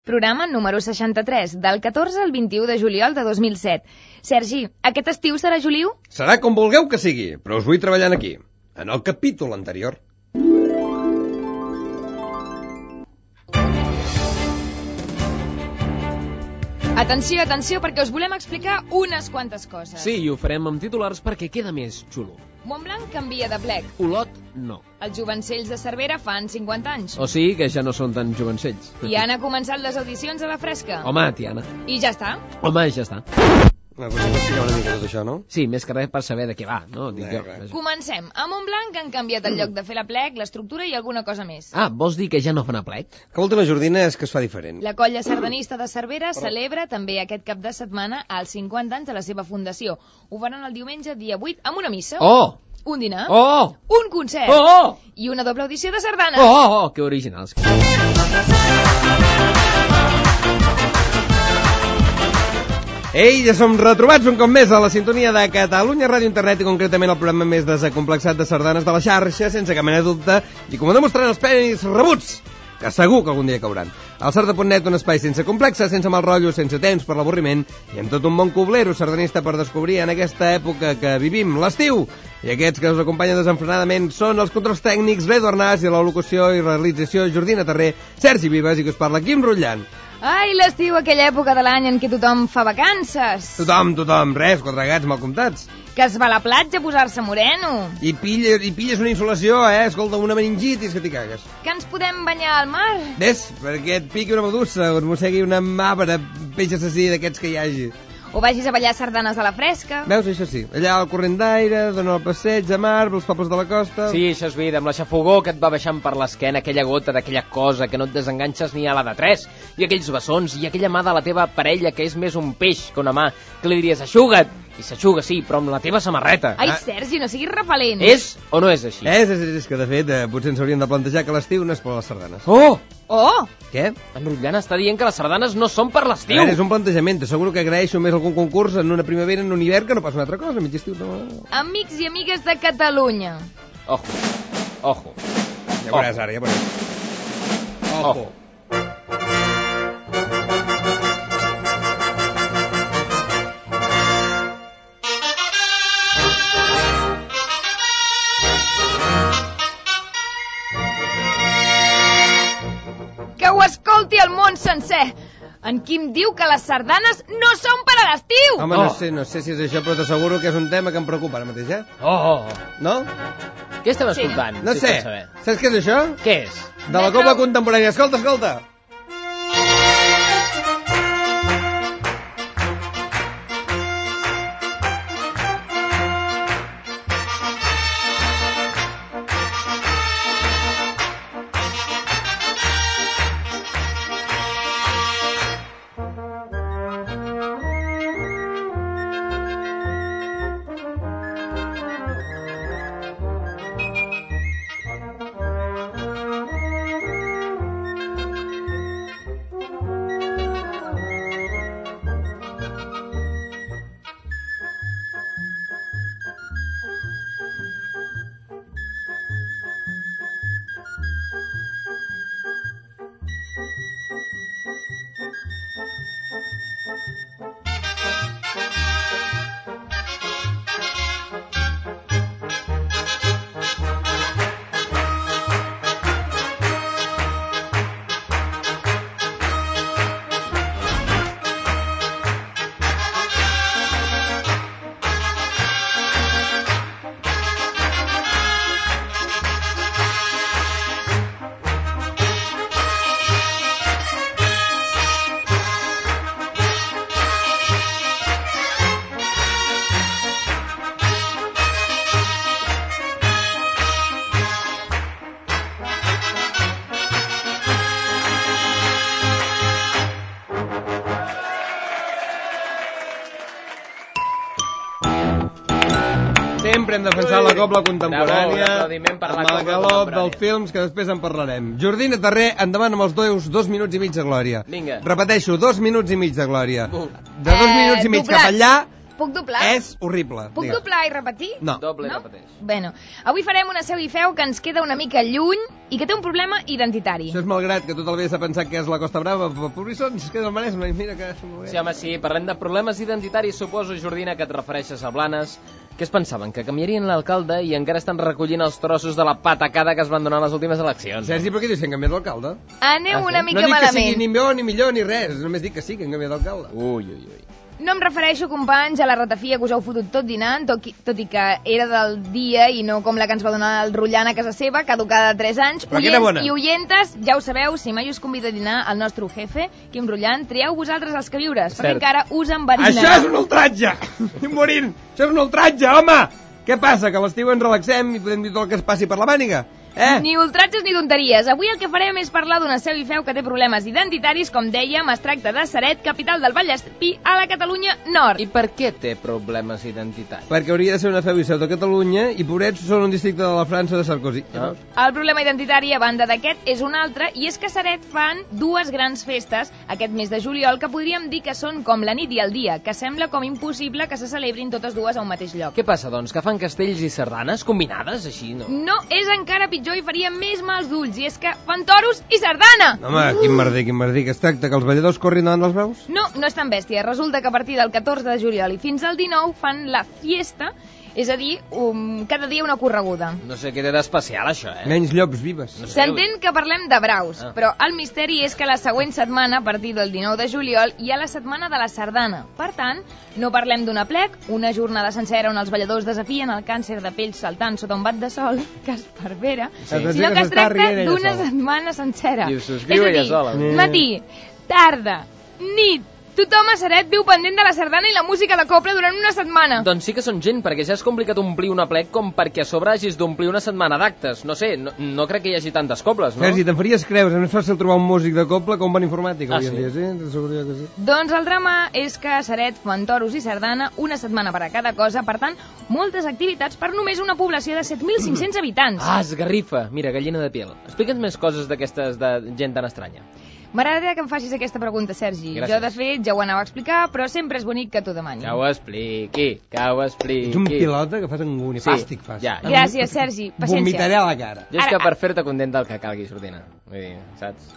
Programa número 63, del 14 al 21 de juliol de 2007. Sergi, aquest estiu serà Juliu? Serà com vulgueu que sigui, però us vull treballant aquí, en el capítol anterior. Atenció, atenció, perquè us volem explicar unes quantes coses. Sí, i ho farem amb titulars perquè queda més xulo. Montblanc canvia de plec. Olot, no. Els jovencells de Cervera fan 50 anys. O sigui que ja no són tan jovencells. I han començat les audicions a la fresca. Home, Tiana. I ja està. Home, ja està. Podem explicar una mica tot això, no? Sí, més que res per saber de què va, no? Dic jo. Comencem. A Montblanc han canviat el lloc de fer la plec, l'estructura i alguna cosa més. Ah, vols dir que ja no fan a plec? Que vol dir la Jordina és que es fa diferent. La colla sardanista de Cervera celebra també aquest cap de setmana els 50 anys de la seva fundació. Ho faran el diumenge, dia 8, amb una missa. Oh! Un dinar. Oh! Un concert. Oh! I una doble audició de sardanes. Oh! Que originals. Ei, ja som retrobats un cop més a la sintonia de Catalunya Ràdio Internet i concretament el programa més desacomplexat de sardanes de la xarxa, sense cap mena de dubte, i com ho demostren els premis rebuts, que segur que algun dia cauran. El Sarda.net, un espai sense complexes, sense mal rotllo, sense temps per l'avorriment, i amb tot un bon coblero sardanista per descobrir en aquesta època que vivim, l'estiu. I aquests que us acompanyen desenfrenadament són els controls tècnics, l'Eduard Nas, i la locució i realització Jordina Terré, Sergi Vives, i que us parla Quim Rutllant. Ai, l'estiu, aquella època de l'any en què tothom fa vacances. Tothom, res, 4 gats mal comptats. Que es va a la platja a posar-se moreno. I pilles una insolació, escolta, una meningitis que t'hi cagues. Que ens podem banyar al mar. Ves, perquè et piqui una medusa o et mossegui una màbara, peix assassí d'aquests que hi hagi. O vagis a ballar sardanes a la fresca. Veus, això sí, allà al corrent d'aire, dona el passeig a mar, pels pobles de la costa... Sí, això és vida, amb la xafogó que et va baixant per l'esquena, aquella gota d'aquella cosa que no et desenganxes ni a la de 3, i aquells bessons, i aquella mà de la teva parella que és més un peix que una mà, que li diries aixuga't, i s'aixuga, sí, però amb la teva samarreta. Ai, Sergi, no siguis repel·lent. És o no és així? És que de fet potser ens hauríem de plantejar que l'estiu no és per les sardanes. Oh! Oh! Què? En Rutllant està dient que les sardanes no són per l'estiu. A veure, és un plantejament, t'asseguro que agraeixo més algun concurs en una primavera, en un hivern, que no pas una altra cosa, mig estiu no... Amics i amigues de Catalunya. Ojo, ojo. Ja veuràs ara, ja veuràs. Ojo. Que ho escolti el món sencer. En Quim diu que les sardanes no són per a l'estiu. Home, no sé si és això, però t'asseguro que és un tema que em preocupa ara mateix, Oh! No? Què estem escoltant? No si sé. pots saber? Saps què és això? Què és? De la Cobla Contemporània. Escolta. Sempre hem defensat la Cobla Contemporània amb el galop dels films, que després en parlarem. Jordina Terré, endavant amb els 2 minuts i mig de glòria. Vinga. Repeteixo, 2 minuts i mig de glòria. De 2 minuts i mig cap allà, Puc doblar? És horrible. Puc doblar i repetir? No. Doble i repeteix. Bueno, avui farem una seu i feu que ens queda una mica lluny i que té un problema identitari. Això és malgrat que tot el bé s'ha pensat que és la Costa Brava, però Pobrissons, que és el Maresme, i mira que... Sí, home, sí, parlem de problemes identitaris, suposo, Jordina, que et refereixes a Blanes. Què es pensaven? Que canviarien l'alcalde i encara estan recollint els trossos de la patacada que es van donar a les últimes eleccions. Sergi, però què dius que han canviat l'alcalde? Aneu una mica No dic que malament. sigui ni millor ni millor ni res, només dic que sí, que han canviat l'alcalde. Ui. No em refereixo, companys, a la ratafia que us heu fotut tot dinant, tot i que era del dia i no com la que ens va donar el Rullant a casa seva, caducada de 3 anys. Però que era bona. I oyentes, ja ho sabeu, si mai us convida a dinar el nostre jefe, Quim Rullant, trieu vosaltres els queviures, perquè encara us enverinarà. Això és un ultratge! Estic morint! Això és un ultratge, home! Què passa, que a l'estiu ens relaxem i podem dir tot el que es passi per la màniga? Ni ultratges ni tonteries. Avui el que farem és parlar d'una seu i feu que té problemes identitaris, com dèiem, es tracta de Ceret, capital del Vallespí, a la Catalunya Nord. I per què té problemes identitaris? Perquè hauria de ser una feu i seu de Catalunya i pobrets són un districte de la França de Sarkozy. El problema identitari, a banda d'aquest, és un altre, i és que a Ceret fan 2 grans festes aquest mes de juliol que podríem dir que són com la nit i el dia, que sembla com impossible que se celebrin totes dues a un mateix lloc. Què passa, doncs? Que fan castells i sardanes combinades, així, no? No, és encara pitjor i faria més mals d'ulls, i és que fan toros i sardana! Home, quin merder, que es tracta que els balladors corrin davant dels braus? No és tan bèstia. Resulta que a partir del 14 de juliol i fins al 19 fan la fiesta, és a dir, cada dia una correguda. No sé què té d'especial, això, Menys llops vives. No sé. S'entén que parlem de braus, però el misteri és que la següent setmana, a partir del 19 de juliol, hi ha la setmana de la sardana. Per tant, no parlem d'un aplec, una jornada sencera on els balladors desafien el càncer de pell saltant sota un bat de sol, que es pervera, sinó que es tracta d'una setmana sencera. I ho subscriu ella sola. Matí, tarda, nit, tothom a Ceret viu pendent de la sardana i la música de cobla durant una setmana. Doncs sí que són gent, perquè ja és complicat omplir un aplec com perquè a sobre hagis d'omplir una setmana d'actes. No sé, no crec que hi hagi tantes cobles, no? Sergi, te'n faries creure, és més fàcil trobar un músic de cobla que un bon informàtic avui en dia, sí? T'asseguraria que sí. Doncs el drama és que a Ceret fan toros i sardana, una setmana per a cada cosa, per tant, moltes activitats per només una població de 7.500 habitants. Ah, esgarrifa! Mira, gallina de piel. Explica'ns més coses d'aquestes de gent tan estranya. M'agradaria que em facis aquesta pregunta, Sergi. Gràcies. Jo, de fet, ja ho anava a explicar, però sempre és bonic que t'ho demani. Que ho expliqui. Ets un pilota que fas angúnia, fàstic fas. Ja. Gràcies, Sergi. Paciència. Vomitaré a la cara. Jo és que per fer-te contenta el que calgui, Jordina. Vull dir, saps?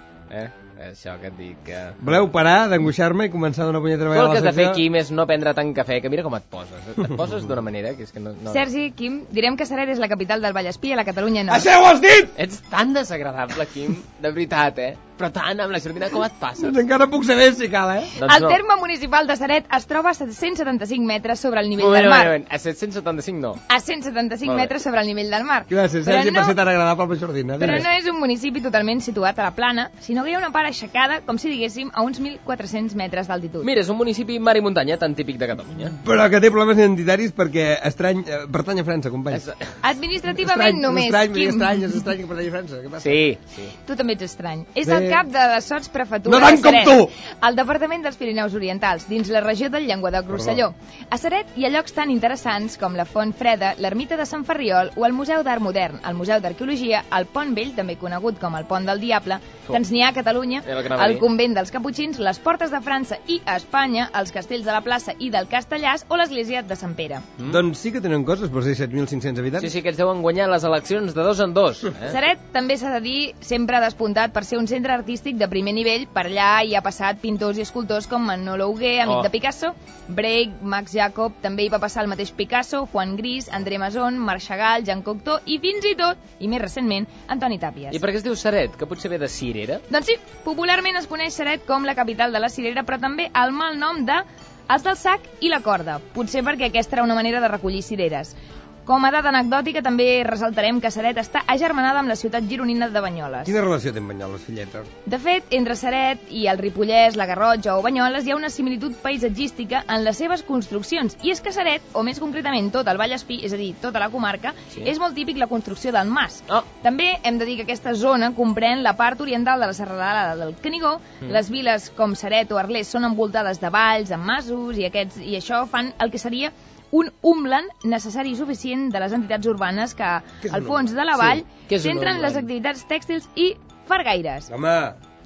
Això que et dic que... Voleu parar d'angoixar-me i començar d'una punyetera Tu vegada el que has la de fer, secció? Quim, és no prendre tant cafè, que mira com et poses. Et poses d'una manera que és que no... Sergi, Quim, direm que Ceret és la capital del Vallespí a la Catalunya Nord. Això ho has dit! Ets tan desagradable, Quim, de veritat, Però tant, amb la Jordina, com et passes? Doncs encara puc saber si cal, Doncs El terme municipal de Ceret es troba a 775 metres sobre el nivell del mar. A 775 no. A 175 metres sobre el nivell del mar. Gràcies, Sergi, per ser tan agradable per Jordina. Però no és un municipi totalment situat a la plana, sinó que hi ha una part aixecada, com si diguéssim, a uns 1.400 metres d'altitud. Mira, és un municipi mar i muntanya, tan típic de Catalunya. Però que té problemes identitaris perquè pertany a França, companys. Administrativament només, Quim. És estrany que pertany a França. Què passa? Sí. Tu també ets estrany. És el cap de la sotsprefectura No tant de Ceret, com tu! al departament dels Pirineus Orientals, dins la regió del Llenguadoc-Rosselló. A Ceret hi ha llocs tan interessants com la Font Freda, l'Ermita de Sant Ferriol o el Museu d'Art Modern, el Museu d'Arqueologia, el Pont Vell, també conegut com el Pont del Diable, tants n'hi ha a Catalunya, el Convent dels Caputxins, les Portes de França i a Espanya, els castells de la plaça i del Castellàs o l'església de Sant Pere. Doncs sí que tenen coses per ser 7.500 habitants. Sí, que els deuen guanyar les eleccions de 2 en 2. Ceret també s'ha de dir, sempre despuntat per ser un centre artístic de primer nivell. Per allà hi ha passat pintors i escultors com Manolo Hugué, amic de Picasso, Break, Max Jacob, també hi va passar el mateix Picasso, Juan Gris, André Masson, Marc Chagall, Jean Cocteau i fins i tot, i més recentment, Antoni Tàpies. I per què es diu Ceret? Que potser ve de cirera? Doncs sí, popularment es coneix Ceret com la capital de la cirera, però també el mal nom de els del sac i la corda, potser perquè aquesta era una manera de recollir cireres. Com a dada anecdòtica, també ressaltarem que Ceret està agermanada amb la ciutat gironina de Banyoles. Quina relació té amb Banyoles, filleta? De fet, entre Ceret i el Ripollès, la Garrotxa o Banyoles hi ha una similitud paisatgística en les seves construccions. I és que Ceret, o més concretament tot el Vallespí, és a dir, tota la comarca, és molt típic la construcció del mas. També hem de dir que aquesta zona comprèn la part oriental de la serralada del Canigó. Les viles com Ceret o Arles són envoltades de valls, amb masos, i això fan el que seria un umland necessari i suficient de les entitats urbanes que, al fons de la vall, centren les activitats tèxtils i fargaires. Home,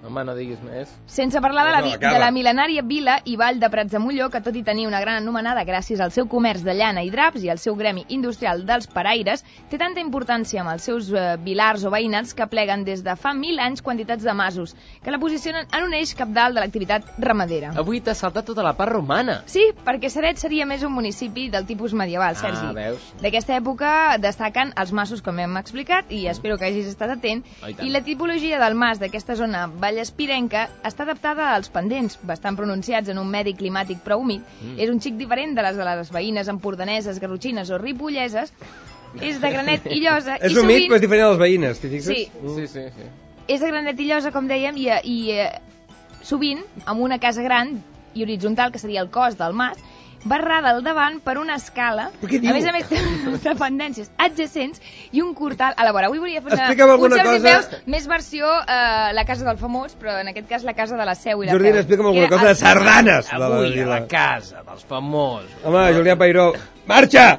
Home, no diguis més. Sense parlar No, de acaba. la mil·lenària vila i vall de Prats de Molló, que tot i tenir una gran anomenada gràcies al seu comerç de llana i draps i al seu gremi industrial dels paraires, té tanta importància amb els seus vilars o veïnats que pleguen des de fa 1000 anys quantitats de masos, que la posicionen en un eix capdalt de l'activitat ramadera. Avui t'has saltat tota la part romana. Sí, perquè Ceret seria més un municipi del tipus medieval, Sergi. veus? D'aquesta època destaquen els masos, com hem explicat, i espero que hagis estat atent, Oh, i tant. i la tipologia del mas d'aquesta zona vallespirenca està adaptada als pendents, bastant pronunciats en un medi climàtic prou humit. És un xic diferent de les veïnes empordaneses, garrotxines o ripolleses. És de granet i llosa. És i humit, però és diferent de les veïnes, t'hi fixes? Sí. Sí. És de granet i llosa, com dèiem, i sovint amb una casa gran i horitzontal, que seria el cos del mas, barrada al davant per una escala, Però què diu? a més té dependències adjacents i un portal a la vora. Avui volia fer Explica'm alguna un cosa. més versió la casa del famós, però en aquest cas la casa de la Seu i la Jordina, Peu. explica'm alguna Era cosa de el- sardanes de la Avui a vila. la casa dels famosos. Home, Julià Peiró, marxa!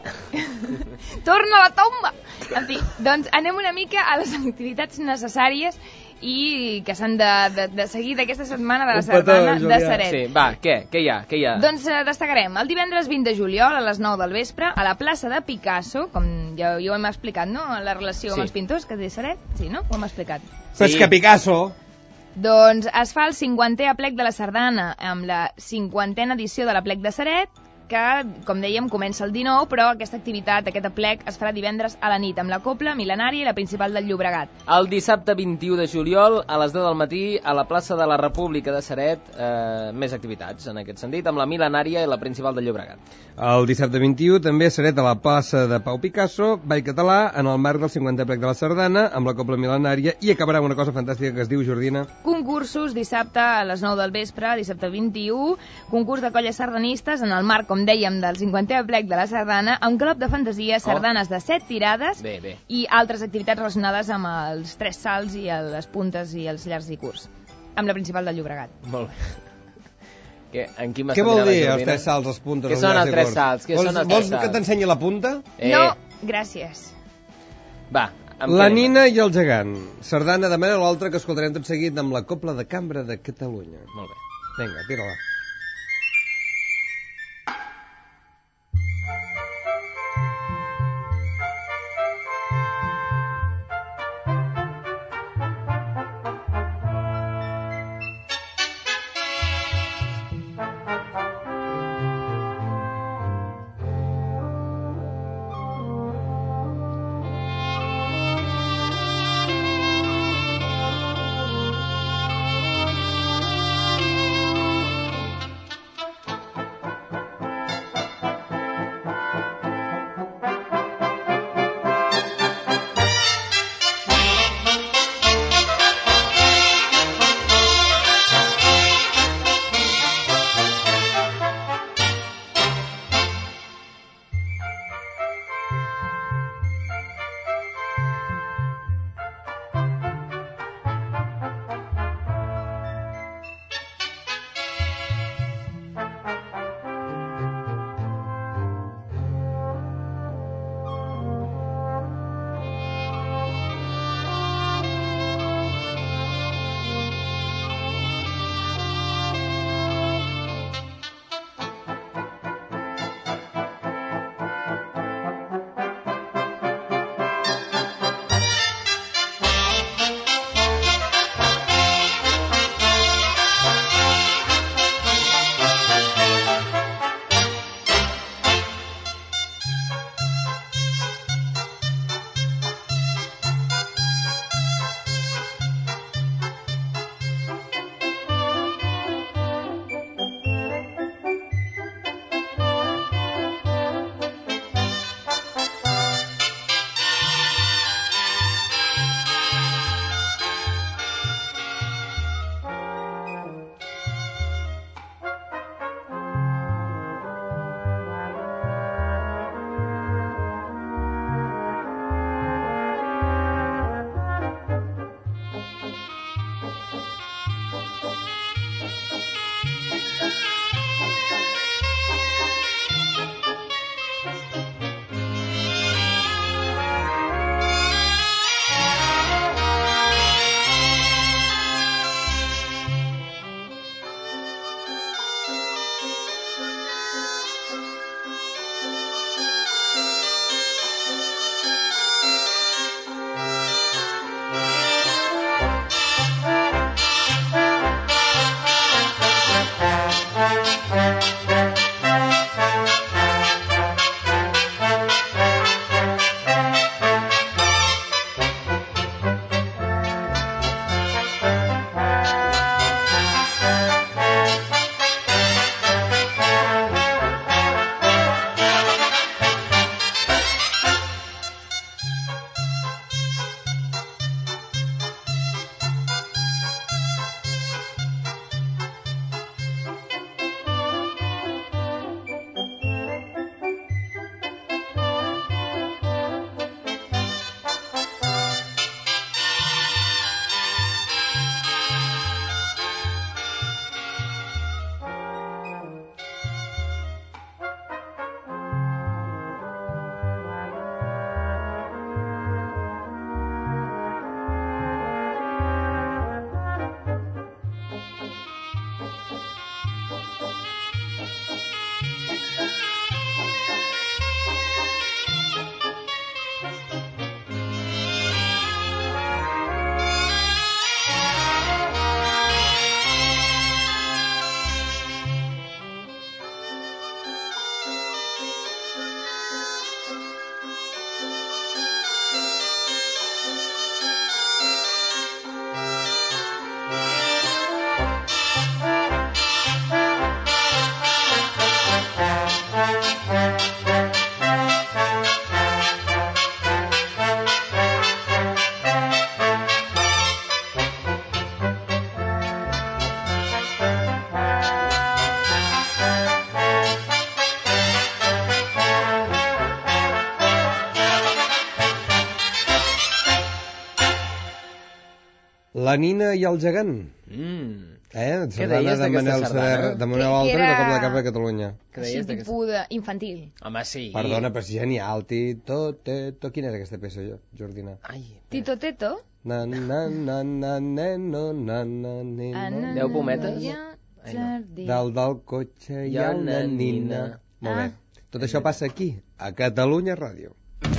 Torna a la tomba! En fi, doncs anem una mica a les activitats necessàries i que s'han de seguir d'aquesta setmana de la Un petó, sardana de Julià. Ceret. Sí, va, què hi ha? Doncs destacarem el divendres 20 de juliol a les 9 del vespre a la plaça de Picasso, com ja ho hem explicat, no?, la relació amb Sí. els pintors que té Ceret, sí, no? Ho hem explicat. Però és que Picasso... Doncs es fa el 50è aplec de la sardana amb la 50a edició de l'aplec de Ceret, que, com dèiem, comença el 19, però aquesta activitat, aquest aplec, es farà divendres a la nit, amb la Copla Mil·lenària i la Principal del Llobregat. El dissabte 21 de juliol, a les 10 del matí, a la plaça de la República de Ceret, més activitats, en aquest sentit, amb la Mil·lenària i la Principal de Llobregat. El dissabte 21 també seré a la plaça de Pau Picasso, Ball Català, en el marc del 50è aplec de la sardana, amb la Copla Mil·lenària, i acabarà amb una cosa fantàstica que es diu, Jordina... Concursos dissabte a les 9 del vespre, dissabte 21, concurs de colles sardanistes en el marc, com dèiem, del 50è aplec de la sardana, amb glop de fantasia, sardanes de 7 tirades Bé. i altres activitats relacionades amb els 3 salts i les puntes i els llargs i curts, amb la Principal del Llobregat. Molt bé. En Quim Què vol està mirant la dir els Jordina? 3 salts, els puntes, Què els són llaç els i 3 curts? salts? Què són els 3 Vols salts? que t'ensenyi la punta? No, gràcies. Va, La Nina i el gegant. Sardana de manera l'altra que escoltarem tot seguit amb la Copla de Cambra de Catalunya. Molt bé. Vinga, tira-la. La Nina i el gegant. Què deies d'aquesta sardana? De Manel Altre i de Cop de Cap de Catalunya. Així, tipus infantil. Home, sí. Perdona, però és genial. Tito, teto... Quina és aquesta peça, Jordina? Tito Teto? Na, na, na, na, neno, na, na, nena. 10 pometes? Dalt del cotxe hi ha una nina. Molt bé. Tot això passa aquí, a Catalunya Ràdio.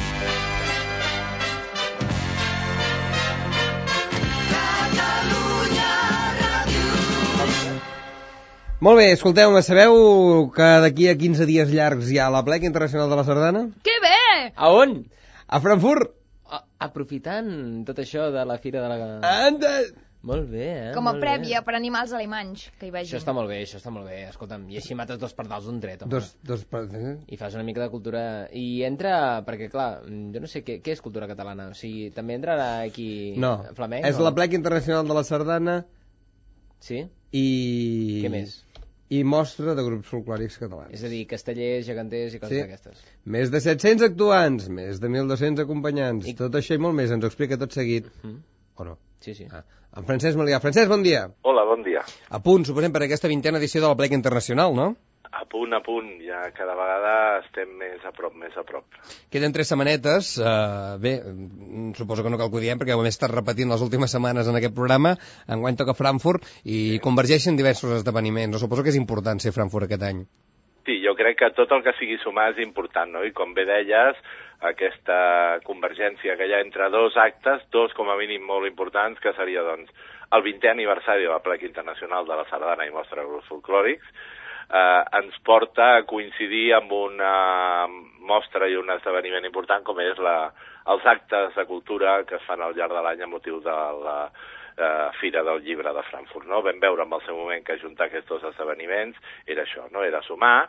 Molt bé, escolteu-me, sabeu que d'aquí a 15 dies llargs hi ha l'Aplec Internacional de la Sardana? Que bé! A on? A Frankfurt! Aprofitant tot això de la fira de la... Anda! Molt bé, Com a prèvia per animals alemanys, que hi vagin. Això està molt bé, això està molt bé. Escolta'm, i així mates 2 pardals d'un tret, home. I fas una mica de cultura... I entra... Perquè, clar, jo no sé què és cultura catalana. O sigui, també entrarà aquí... No, flamenc, és l'Aplec Internacional de la Sardana... Sí? I... Què més? I mostra de grups folclòrics catalans. És a dir, castellers, geganters i coses d'aquestes. Més de 700 actuants, més de 1.200 acompanyants, tot això i molt més, ens ho explica tot seguit. O no? Sí, sí. En Francesc Malià. Francesc, bon dia. Hola, bon dia. A punt, suposem, per aquesta 20a edició de l'Aplec Internacional, no? A punt, ja cada vegada estem més a prop. Queden 3 setmanetes, bé, suposo que no cal que ho diem, perquè ho hem estat repetint les últimes setmanes en aquest programa, enguany toca Frankfurt, i convergeixen diversos esdeveniments. Suposo que és important ser Frankfurt aquest any. Sí, jo crec que tot el que sigui sumar és important, no? I com bé deies, aquesta convergència que hi ha entre 2 actes, 2 com a mínim molt importants, que seria, doncs, el 20è aniversari de l'Aplec Internacional de la Sardana i Mostra de Grups Folclòrics, ens porta a coincidir amb una mostra i un esdeveniment important com és els actes de cultura que es fan al llarg de l'any a motiu de la Fira del Llibre de Frankfurt, no? Vam veure en el seu moment que ajuntar aquests 2 esdeveniments era això, no? Era sumar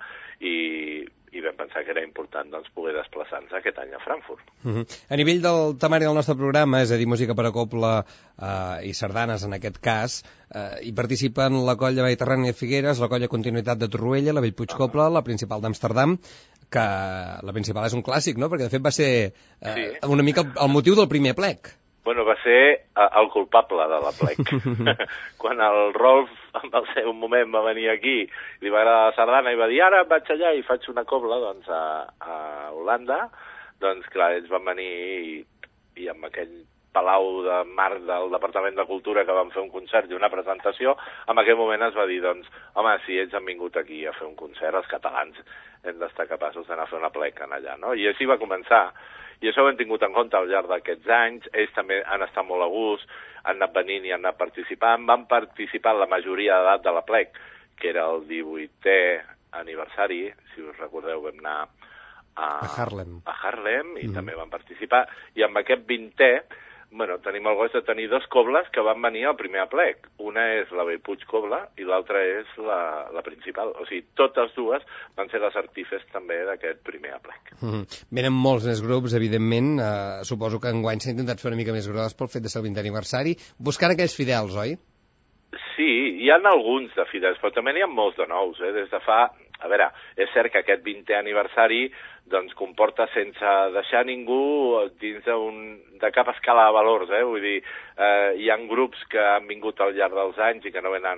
i vam pensar que era important, doncs, poder desplaçar-nos aquest any a Frankfurt. A nivell del temari del nostre programa, és a dir, música per a cobla i sardanes en aquest cas, hi participen la colla Mediterrània de Figueres, la colla Continuïtat de Torroella, la Bellpuig Cobla, la Principal d'Amsterdam, que la Principal és un clàssic, no? Perquè de fet va ser una mica el motiu del primer plec. Bueno, va ser el culpable de l'Aplec. Quan el Rolf, en el seu moment, va venir aquí, li va agradar la sardana i va dir, ara vaig allà i faig una cobla, doncs, a Holanda, doncs, clar, ells van venir i amb aquell palau de mar del Departament de Cultura que van fer un concert i una presentació, en aquell moment es va dir, doncs, home, si ells han vingut aquí a fer un concert, els catalans hem d'estar capaços d'anar a fer una Aplec allà, no? I així va començar. I això ho hem tingut en compte al llarg d'aquests anys, ells també han estat molt a gust, han anat venint i han anat participant, van participar la majoria d'edat de l'Aplec, que era el 18è aniversari, si us recordeu vam anar a Haarlem i també van participar, i amb aquest 20è, bueno, tenim el goig de tenir 2 cobles que van venir al primer Aplec. Una és la Bellpuig Cobla i l'altra és la Principal. O sigui, totes 2 van ser les artífers també d'aquest primer Aplec. Venen molts més grups, evidentment. Suposo que enguany s'ha intentat fer una mica més gros pel fet de ser el 20è aniversari, buscant aquells fidels, oi? Sí, hi ha alguns de fidels, però també n'hi ha molts de nous, des de fa... A veure, és cert que aquest 20è aniversari doncs, comporta sense deixar ningú dins de cap escala de valors, vull dir, hi ha grups que han vingut al llarg dels anys i que no venen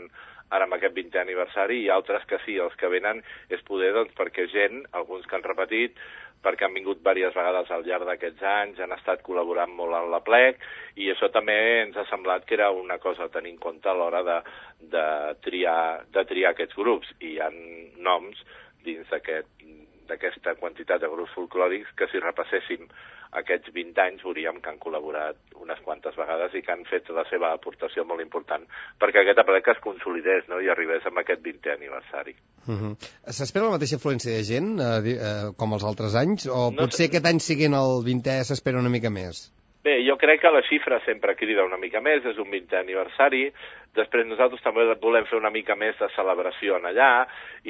ara amb aquest 20è aniversari, i altres que sí, els que venen és poder, doncs, perquè gent, alguns que han repetit, perquè han vingut diverses vegades al llarg d'aquests anys, han estat col·laborant molt en l'Aplec, i això també ens ha semblat que era una cosa a tenir en compte a l'hora de triar aquests grups, i hi ha noms dins d'aquesta quantitat de grups folclòrics que si repasséssim aquests 20 anys veuríem que han col·laborat unes quantes vegades i que han fet la seva aportació molt important perquè aquest aplec es consolidés, no?, i arribés amb aquest 20è aniversari. S'espera la mateixa afluència de gent com els altres anys? O No potser aquest any siguin el 20è s'espera una mica més? Bé, jo crec que la xifra sempre crida una mica més, és un 20è aniversari, després nosaltres també volem fer una mica més de celebració en allà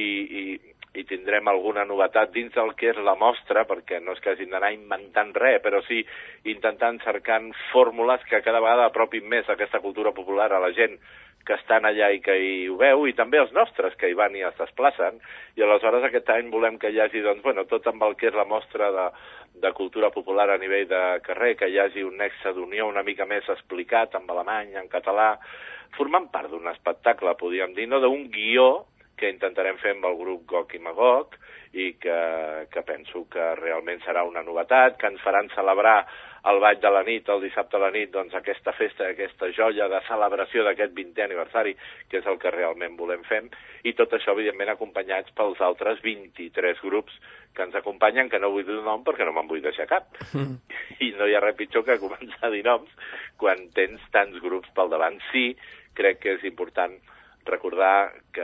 i tindrem alguna novetat dins del que és la mostra, perquè no és que hagin d'anar inventant res, però sí intentant cercant fórmules que cada vegada apropin més aquesta cultura popular a la gent que estan allà i que hi ho veu, i també els nostres que hi van i es desplacen, i aleshores aquest any volem que hi hagi, doncs, tot amb el que és la mostra de cultura popular a nivell de carrer, que hi hagi un nexe d'unió una mica més explicat en alemany, en català, formant part d'un espectacle, podríem dir, no d'un guió que intentarem fer amb el grup Gog i Magog i que penso que realment serà una novetat, que ens faran celebrar el ball de la nit, el dissabte a la nit, doncs aquesta festa, aquesta joia de celebració d'aquest 20è aniversari, que és el que realment volem fer, i tot això, evidentment, acompanyats pels altres 23 grups que ens acompanyen, que no vull dir el nom perquè no me'n vull deixar cap. I no hi ha res pitjor que començar a dir noms quan tens tants grups pel davant. Sí, crec que és important recordar que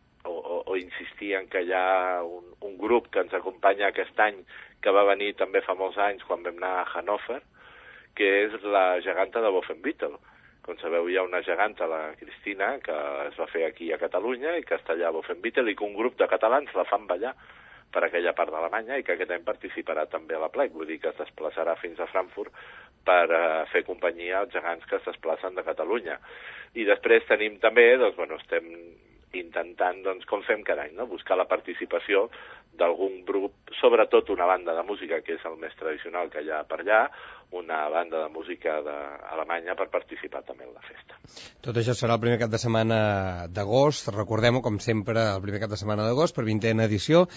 o insistir en que hi ha un grup que ens acompanya aquest any, que va venir també fa molts anys quan vam anar a Hannover, que és la geganta de Wolfenbüttel. Com sabeu, hi ha una geganta, la Cristina, que es va fer aquí a Catalunya i que està allà a Wolfenbüttel, i que un grup de catalans la fan ballar per aquella part d'Alemanya i que aquest any participarà també a l'Aplec, vull dir que es desplaçarà fins a Frankfurt per fer companyia als gegants que es desplacen de Catalunya. I després tenim també, doncs, estem intentant, doncs, com fem cada any, no?, buscar la participació d'algun grup, sobretot una banda de música, que és el més tradicional que hi ha per allà, una banda de música d'Alemanya per participar també en la festa. Tot això serà el primer cap de setmana d'agost, recordem-ho, com sempre, el primer cap de setmana d'agost, per 20a edició,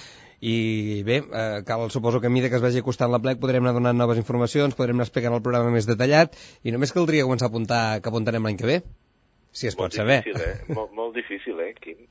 i bé, suposo que a mesura que es vagi acostant l'Aplec podrem anar donant noves informacions, podrem anar explicant el programa més detallat, i només caldria començar a apuntar que apuntarem l'any que ve. Si es pot saber. Molt difícil, Quim?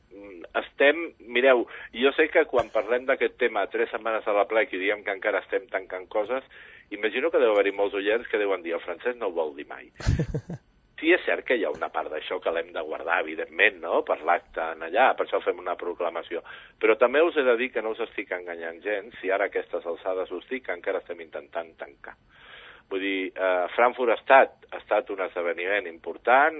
Mireu, jo sé que quan parlem d'aquest tema 3 setmanes a l'Aplec i diem que encara estem tancant coses, imagino que deu haver-hi molts oients que deuen dir el francès no ho vol dir mai. Sí, és cert que hi ha una part d'això que l'hem de guardar, evidentment, no?, per l'acte en allà, per això fem una proclamació. Però també us he de dir que no us estic enganyant gens, si ara a aquestes alçades us dic que encara estem intentant tancar. Vull dir, Frankfurt ha estat un esdeveniment important,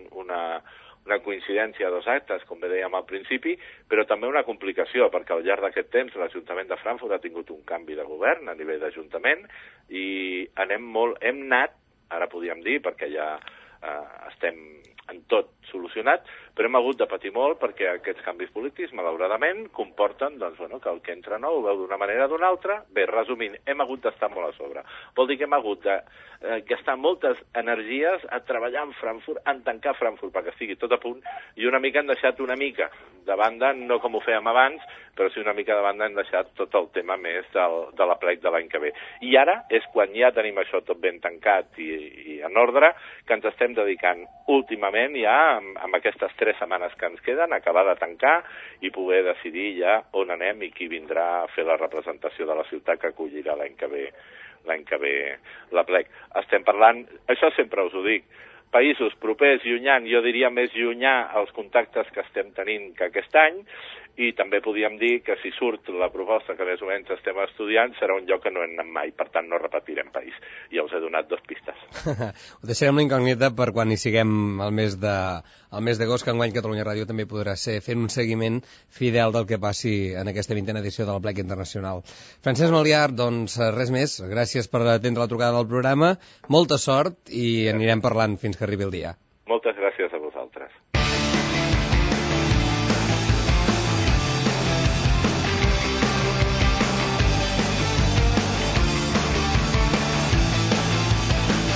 una coincidència a 2 actes, com bé dèiem al principi, però també una complicació, perquè al llarg d'aquest temps l'Ajuntament de Frankfurt ha tingut un canvi de govern a nivell d'Ajuntament i hem anat, ara podríem dir, perquè ja estem en tot solucionat, però hem hagut de patir molt perquè aquests canvis polítics, malauradament, comporten que el que entra nou ho veu d'una manera o d'una altra. Bé, resumint, hem hagut d'estar molt a sobre. Vol dir que hem hagut de gastar moltes energies a treballar en Frankfurt, en tancar Frankfurt perquè estigui tot a punt, i una mica hem deixat una mica de banda, no com ho fèiem abans, però sí una mica de banda hem deixat tot el tema més de l'Aplec de l'any que ve. I ara és quan ja tenim això tot ben tancat i en ordre, que ens estem dedicant últimament ja amb aquestes 3 setmanes que ens queden, acabar de tancar i poder decidir ja on anem i qui vindrà a fer la representació de la ciutat que acollirà l'any que ve l'Aplec. Estem parlant, això sempre us ho dic, països propers, llunyans, jo diria més llunyà els contactes que estem tenint que aquest any, i també podríem dir que si surt la proposta que més o menys estem estudiant serà un lloc que no hem anat mai, per tant no repetirem país. Ja us he donat 2 pistes. Ho deixarem la incògnita per quan hi siguem el mes d'agost, que enguany Catalunya Ràdio també podrà ser fent un seguiment fidel del que passi en aquesta 20a edició de l'Aplec Internacional. Francesc Maliar, doncs res més, gràcies per atendre la trucada del programa, molta sort i anirem parlant fins que arribi el dia. Moltes gràcies a vosaltres.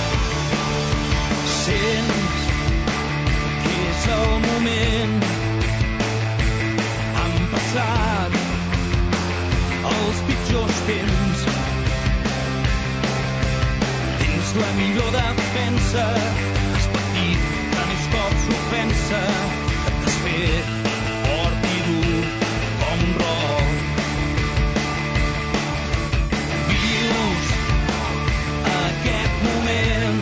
Sents que és el moment millor defensa. Has patit tants cops ofensa que t'has fet fort i dur com un roc. Vius aquest moment,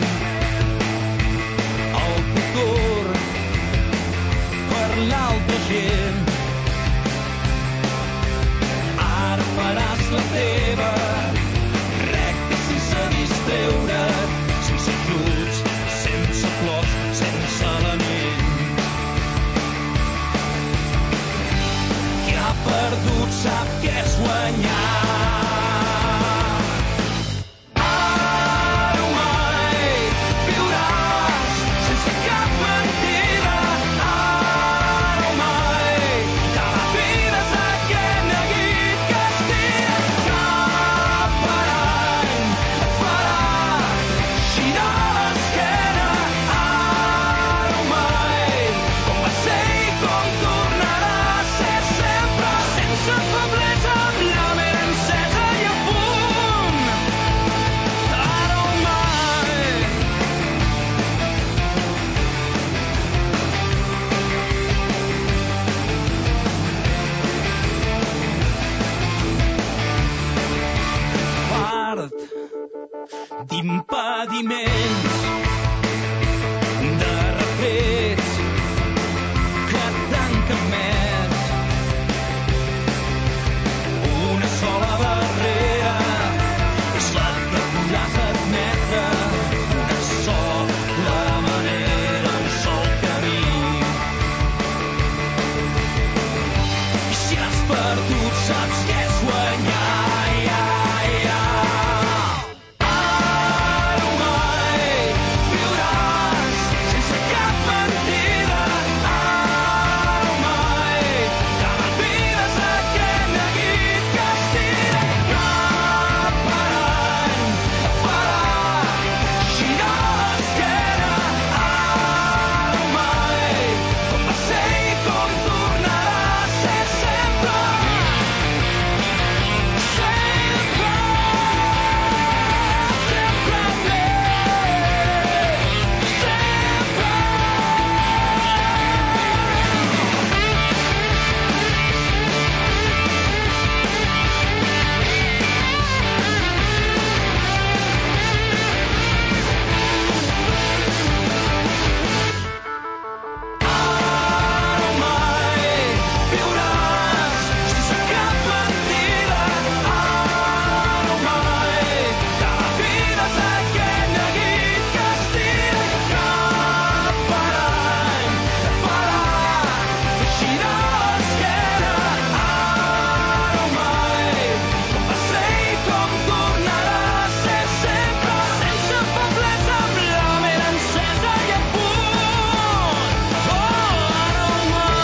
el futur per l'altra gent. Ara faràs la teva, recta sense distreure't, sense ajuts, sense flors, sense lament. Qui ha perdut sap què és guanyar. Ara o mai viuràs sense cap mentida. Ara o mai que la vida és aquest neguit que estira. Cap parany et farà girar l'esquena. Ara o mai com va ser i com tornarà a ser sempre, sense feblesa, amb la ment encesa i a punt. Ara o mai. Part d'impediments, de retrets que t'han camet. Una sola barrera és la que podràs admetre. Una sola manera, un sol camí. I si has perdut saps què és guanyar. Ara o mai viuràs sense cap mentida. Ara o mai que la vida és aquest neguit que estira. Cap parany et farà girar l'esquena. Ara o mai com va ser i com tornarà a ser sempre. Sempre, sempre Ara o mai viuràs sense cap mentida. Ara o mai que la vida és aquest neguit que estira. Cap parany et farà girar l'esquena. Ara o mai com va ser i com tornarà a ser sempre, sense feblesa, amb la ment encesa i a punt. Ara o mai.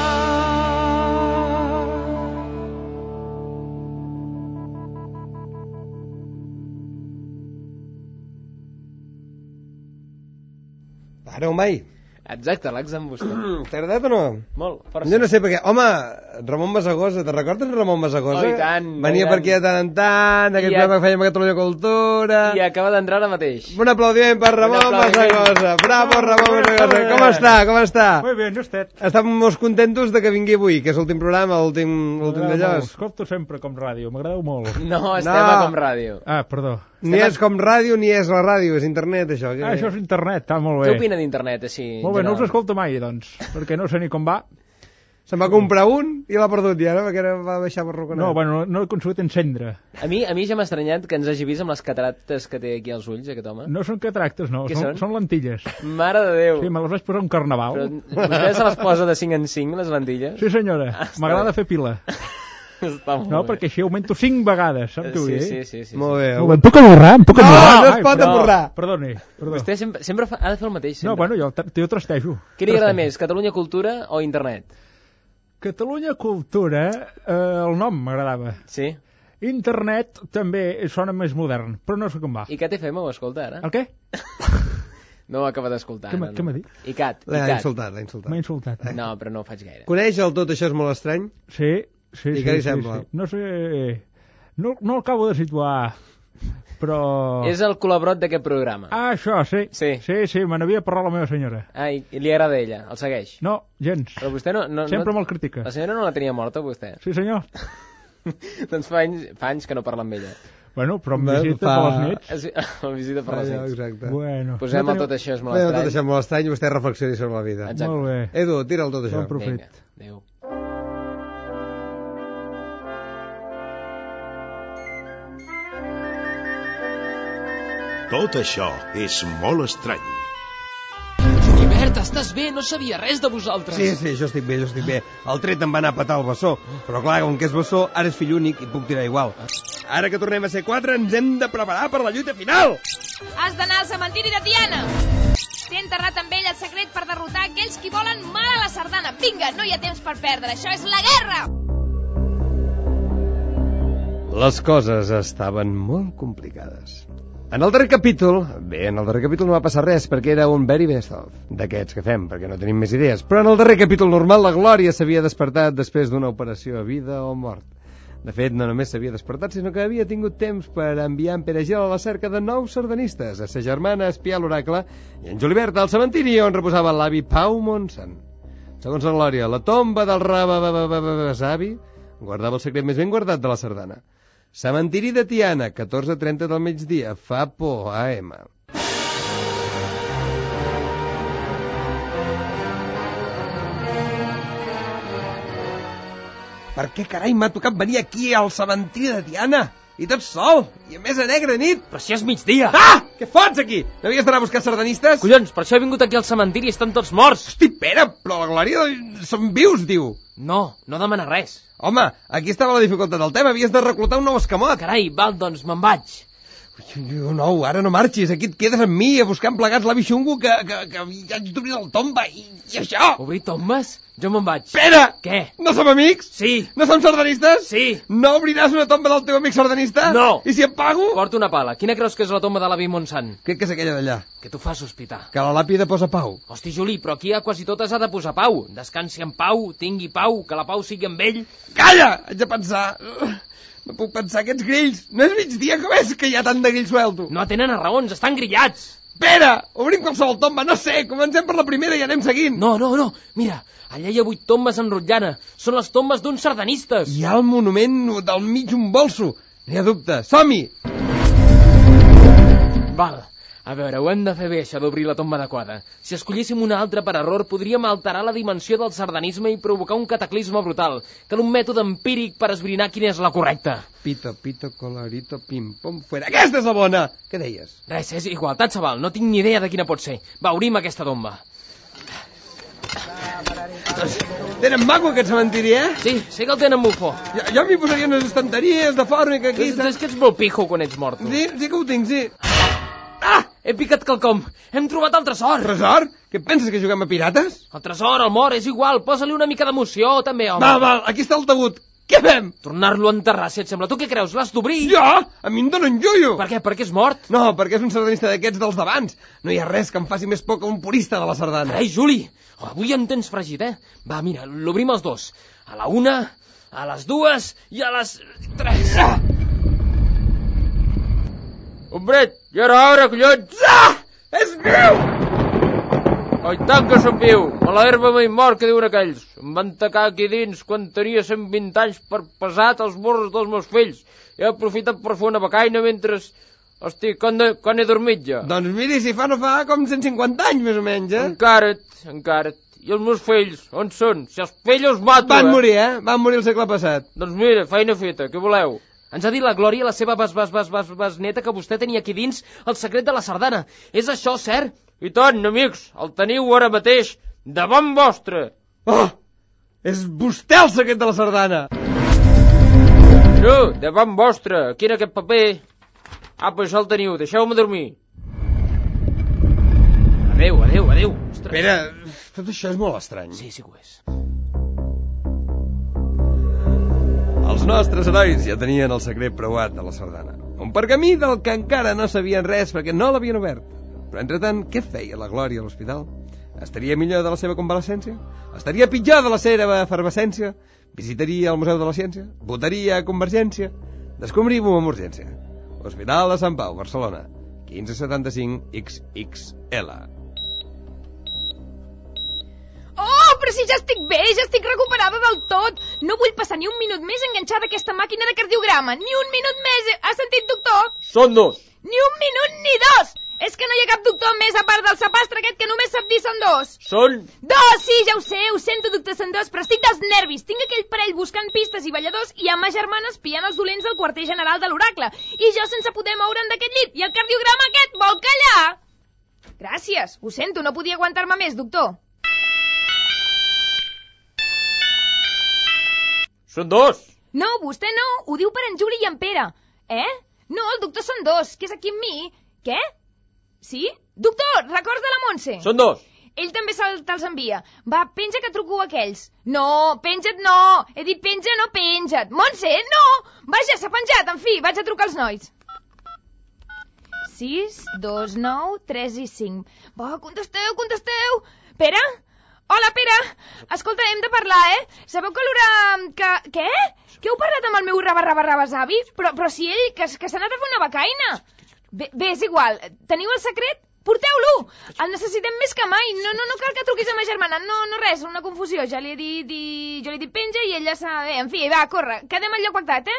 Ara o mai. Exacte, l'ax amb vostè. T'ha agradat o no? Molt, força. Jo no sé perquè... Home, Ramon Bassagosa, te recordes Ramon Bassagosa? Oh, i tant, Venia i per tant. aquí de tant en tant, aquest programa que fèiem a Catalunya Cultura... I acaba d'entrar ara mateix. Un aplaudiment per Ramon Bassagosa. Bravo, Ramon Bassagosa. Com està? Com està? Muy bien, ¿y usted? Estem molt contentos de que vingui avui, que és l'últim programa, l'últim d'allò. Escolto sempre com ràdio, m'agradeu molt. No, estem a Com Ràdio. Ah, perdó. Ni és com ràdio, ni és la ràdio, és internet, això. Ah, això és internet, està molt bé. Què opina d'internet, així? Molt bé, no us escolto mai, doncs, perquè no sé ni com va. Se'n va comprar un i l'ha perdut ja, no? Perquè ara va deixar barroconar. No, bueno, no he aconseguit encendre. A mi ja m'ha estranyat que ens hagi vist amb les catarates que té aquí als ulls, aquest home. No són cataractes, no, Què són lentilles. Mare de Déu. Sí, me les vaig posar un carnaval. Però vostè se les posa de 5 en 5, les lentilles? Sí, senyora, m'agrada fer pila. Està molt No, bé. perquè així augmento 5 vegades, saps què vull dir? Sí. Molt bé. Em puc amorrar? Em puc amorrar? No es pot amorrar. Perdoni. Vostè sempre ha de fer el mateix. No, Sempre. bueno, jo trastejo. Què li agrada més, Catalunya Cultura o Internet? Catalunya Cultura, el nom m'agradava. Sí? Internet també sona més modern, però no sé com va. I Cat FM ho escolta, ara? El què? No ho acaba d'escoltar. Què m'ha dit? ICAT. L'ha insultat. M'ha insultat. No, però no ho faig gaire. Coneix el Tot això és molt estrany? Sí. I què li sembla? Sí. No sé... No el acabo de situar. però... És el colabrot d'aquest programa. Ah, això, sí. Sí. Me n'havia parlat la meva senyora. Ai, i li agrada ella, el segueix. No, gens. Però vostè no... Sempre me'l critica. La senyora no la tenia morta, vostè? Sí, senyor. Doncs fa anys que no parla amb ella. Bueno, però em visita per les nits. Em visita per les nits. Exacte. Bueno. Posem tot això, és molt estrany. Tot això és molt estrany i vostè reflexioni sobre la vida. Exacte. Molt bé. Edu, tira'l tot això. Bon profit. Vinga, adéu. Tot això és molt estrany. Gilbert, estàs bé? No sabia res de vosaltres. Sí, jo estic bé. El tret em va anar a petar el bessó, però clar, com que és bessó, ara és fill únic i puc tirar igual. Ara que tornem a ser 4, ens hem de preparar per la lluita final! Has d'anar al cementiri de Tiana. Té enterrat amb ell el secret per derrotar aquells qui volen mal a la sardana. Vinga, no hi ha temps per perdre, això és la guerra! Les coses estaven molt complicades. En el darrer capítol no va passar res, perquè era un very best of, d'aquests que fem, perquè no tenim més idees. Però en el darrer capítol normal, la Glòria s'havia despertat després d'una operació a vida o mort. De fet, no només s'havia despertat, sinó que havia tingut temps per enviar en Pere Gil a la cerca de nous sardanistes, a sa germana a espiar l'oracle, i en Julibert al cementiri on reposava l'avi Pau Montsant. Segons la Glòria, la tomba del Rabasavi guardava el secret més ben guardat de la sardana. Cementiri de Tiana, 14:30 del migdia, fa por AM. Per què carai m'ha tocat venir aquí al cementiri de Tiana? I tot sol, i a més a negra nit. Però si és migdia. Ah! Què fots aquí? No havies d'anar a buscar sardanistes? Collons, per això he vingut aquí al cementiri, estan tots morts. Hosti, Pere, però la Glòria són vius, diu. No demana res. Home, aquí estava la dificultat del tema, havies de reclutar un nou escamot. Carai, val, doncs me'n vaig. No, ara no marxis, aquí et quedes amb mi a buscar plegats l'avi Xungo que haig d'obrir el tomba i això. Obrir tombes? Jo me'n vaig. Pere! Què? No som amics? Sí. No som sardanistes? Sí. No obriràs una tomba del teu amic sardanista? No. I si em pago? Porta una pala. Quina creus que és la tomba de l'avi Montsant? Crec que és aquella d'allà. Que t'ho fa sospitar. Que la làpida posa Pau. Hosti, Juli, però aquí a quasi totes ha de posar pau. Descansi en pau, tingui pau, que la pau sigui amb ell. Calla! Haig de pensar. No puc pensar aquests grills. No és migdia, com és que hi ha tant de grill suelto? No atenen a raons, estan grillats. Pere! Obrim qualsevol tomba, no sé, comencem per la primera i anem seguint. No, mira, allà hi ha 8 tombes en rotllana. Són les tombes d'uns sardanistes. Hi ha el monument del mig un bolso. N'hi ha dubte. Som-hi! Val. A veure, ho hem de fer bé, això d'obrir la tomba adequada. Si escollíssim una altra per error, podríem alterar la dimensió del sardanisme i provocar un cataclisme brutal. Cal un mètode empíric per esbrinar quina és la correcta. Pito, colorito, pim-pom, fuera. Aquesta és la bona! Què deies? Res, és igualtat, xaval. No tinc ni idea de quina pot ser. Va, obrim aquesta tomba. Tenen maco aquest cementiri, eh? Sí, sé que el tenen bufó. Jo m'hi posaria unes estanteries de fòrmica aquí. És que ets molt pijo quan ets mort, tu. Sí que ho tinc, sí. Ah! He picat quelcom. Hem trobat el tresor. Tresor? Què penses, que juguem a pirates? El tresor, el mort, és igual. Posa-li una mica d'emoció, també, home. Val, aquí està el tabut. Què fem? Tornar-lo a enterrar, si et sembla. Tu què creus? L'has d'obrir? Jo? A mi em dóna un llullo. Per què? Perquè és mort? No, perquè és un sardanista d'aquests dels d'abans. No hi ha res que em faci més por que un purista de la sardana. Ei, Juli, avui em tens fregit, eh? Va, mira, l'obrim els dos. A la 1, a les 2 i a les 3. Ah! Hombret, ja era hora, collons! Ah! És viu! Oh, i tant que som viu! A l'herba mai mort, que diuen aquells. Em van tacar aquí dins quan tenia 120 anys per pesat els burros dels meus fills. He aprofitat per fer una becaina mentre... Hosti, quan he dormit ja? Doncs miri, si no fa com 150 anys, més o menys, eh? Encara. I els meus fills, on són? Si els fills els mato, Van morir, eh? Van morir el segle passat. Doncs mira, feina feta, què voleu? Ens ha dit la Glòria, la seva besneta, que vostè tenia aquí dins el secret de la sardana. És això, cert? I tant, amics, el teniu ara mateix davant vostre. Oh! És vostè el secret de la sardana. No, davant vostre, aquí en aquest paper. Apa, això el teniu, deixeu-me dormir. Adéu. Ostres. Pere, tot això és molt estrany. Sí que ho és. Els nostres herois ja tenien el secret preuat de la sardana. Un pergamí del que encara no sabien res perquè no l'havien obert. Però entretant, què feia la Glòria a l'hospital? Estaria millor de la seva convalescència? Estaria pitjor de la seva efervescència? Visitaria el Museu de la Ciència? Votaria a Convergència? Descobrim-ho amb urgència. Hospital de Sant Pau, Barcelona. 1575 XXL. Oh, però si ja estic bé, ja estic recuperada del tot. No vull passar ni un minut més enganxada a aquesta màquina de cardiograma. Ni un minut més. Has sentit, doctor? Són 2. Ni un minut ni 2. És que no hi ha cap doctor més a part del sapastre aquest que només sap dir són 2. Són 2, sí, ja ho sento, doctor, són 2, però estic dels nervis. Tinc aquell parell buscant pistes i balladors i a ma germana espiant els dolents del quarter general de l'oracle. I jo sense poder moure'n d'aquest llit. I el cardiograma aquest vol callar. Gràcies, ho sento, no podia aguantar-me més, doctor. Són 2. No, vostè no, ho diu per en Juli i en Pere. No, el doctor són 2, que és aquí amb mi. Què? Sí? Doctor, records de la Montse? Són 2. Ell també te'ls envia. Va, penja que truco a aquells. No, penja't no. He dit penja, no penja't. Montse, no! Vaja, s'ha penjat, en fi, vaig a trucar als nois. 6, 2, 9, 3 i 5. Va, contesteu. Pere? Hola, Pere. Escolta, hem de parlar, Sabeu que l'hora... Què? Que heu parlat amb el meu rabarrabarrabasavi? Però si ell, que s'ha anat a fer una becaina. Bé, és igual. Teniu el secret? Porteu-lo! El necessitem més que mai. No cal que truquis a ma germana. No res, una confusió. Ja li he dit... Jo li he dit penja i ella s'ha... En fi, va, corre. Quedem al lloc pactat,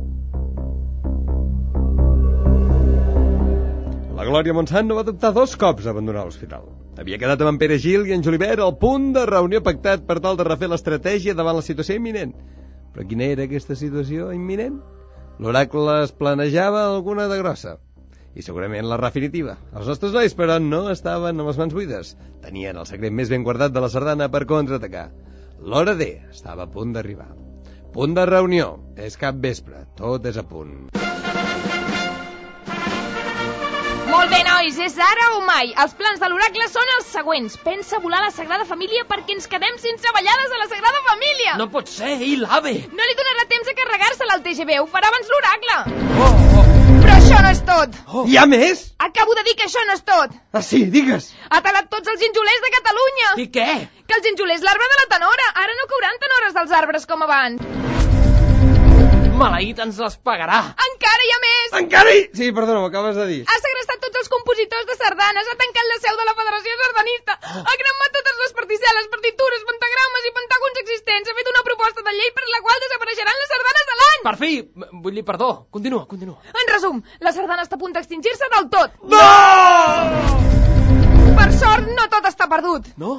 La Glòria Montsant no va dubtar 2 cops a abandonar l'hospital. Havia quedat amb en Pere Gil i en Julibert al punt de reunió pactat per tal de refer l'estratègia davant la situació imminent. Però quina era aquesta situació imminent? L'oracle es planejava alguna de grossa. I segurament la definitiva. Els nostres nois, però, no estaven amb les mans buides. Tenien el secret més ben guardat de la sardana per contraatacar. L'hora D estava a punt d'arribar. Punt de reunió. És cap vespre. Tot és a punt. Molt bé, nois, és ara o mai. Els plans de l'oracle són els següents. Pensa volar la Sagrada Família perquè ens quedem sense ballades a la Sagrada Família. No pot ser, i l'AVE? No li donarà temps a carregar-se-la al TGV, ho farà abans l'oracle. Oh. Però això no és tot. Hi ha més? Acabo de dir que això no és tot. Ah, sí, digues. Ha talat tots els gingolers de Catalunya. I què? Que el ginjoler és l'arbre de la tenora. Ara no cauran tenores dels arbres com abans. Maleït ens les pagarà. Encara hi ha més. Encara hi... Sí, perdona, ho acabes de dir. Ha segrestat tots els compositors de sardanes, ha tancat la seu de la Federació Sardanista, ha cremat totes les particel·les, partitures, pentagrames i pentàgons existents, ha fet una proposta de llei per la qual desapareixeran les sardanes de l'any. Per fi, vull dir perdó. Continua. En resum, la sardana està a punt d'extingir-se del tot. No! Per sort, no tot està perdut. No?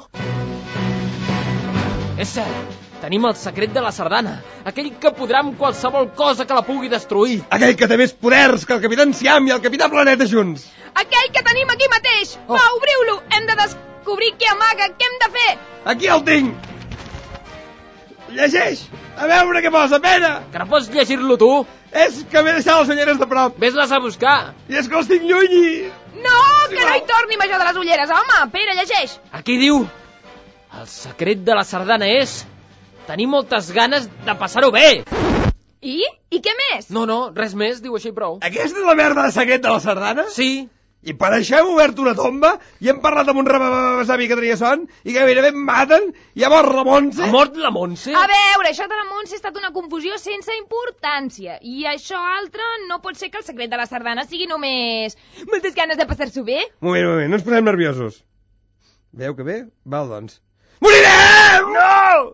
És cert. Tenim el secret de la sardana, aquell que podrà amb qualsevol cosa que la pugui destruir. Aquell que té més poders que el capità Enciam i el capità Planeta junts. Aquell que tenim aquí mateix. Va, obriu-lo. Hem de descobrir què amaga, què hem de fer. Aquí el tinc. Llegeix. A veure què posa, Pere. Que no pots llegir-lo tu? És que m'he deixat les ulleres de prop. Ves-les a buscar. I és que els tinc lluny i... No, que no hi torni amb això de les ulleres, home. Pere, llegeix. Aquí diu... El secret de la sardana és... tenir moltes ganes de passar-ho bé. I? I què més? No, res més, diu així prou. Aquesta és la merda de secret de la sardana? Sí. I per això hem obert una tomba i hem parlat amb un rabasavi que tenia son i que gairebé em maten i ha mort la Montse. Ha mort la Montse? A veure, això de la Montse ha estat una confusió sense importància. I això altre no pot ser que el secret de la sardana sigui només moltes ganes de passar-s'ho bé. Un moment, no ens posem nerviosos. Veieu que bé? Val, doncs. Morirem! No!